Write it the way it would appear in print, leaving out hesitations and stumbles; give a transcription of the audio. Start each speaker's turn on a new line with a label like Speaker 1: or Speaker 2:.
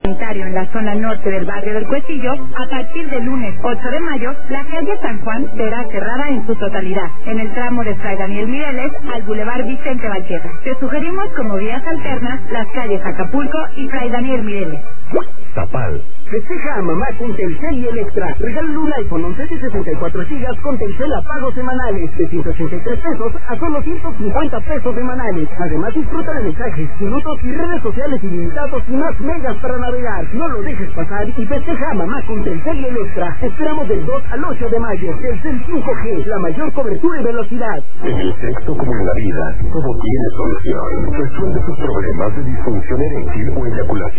Speaker 1: Sanitario en la zona norte del barrio del Cuetillo, a partir del lunes 8 de mayo, la calle San Juan será cerrada en su totalidad, en el tramo de Fray Daniel Mireles al Boulevard Vicente Valquerra. Te sugerimos como vías alternas las calles Acapulco y Fray Daniel Mireles.
Speaker 2: Tapal. Festeja a mamá con Telcel y Electra. Regálale un iPhone 11 de 64 GB con Telcel a pagos semanales de 183 pesos a solo 150 pesos semanales. Además disfruta de mensajes, minutos y redes sociales ilimitados y más megas para navegar. No lo dejes pasar y festeja a mamá con Telcel y Electra. Esperamos del 2 al 8 de mayo. Telcel 5G, la mayor cobertura y velocidad.
Speaker 3: En el sexo como en la vida, todo tiene solución. Resuelve tus problemas de disfunción eréctil o eyaculación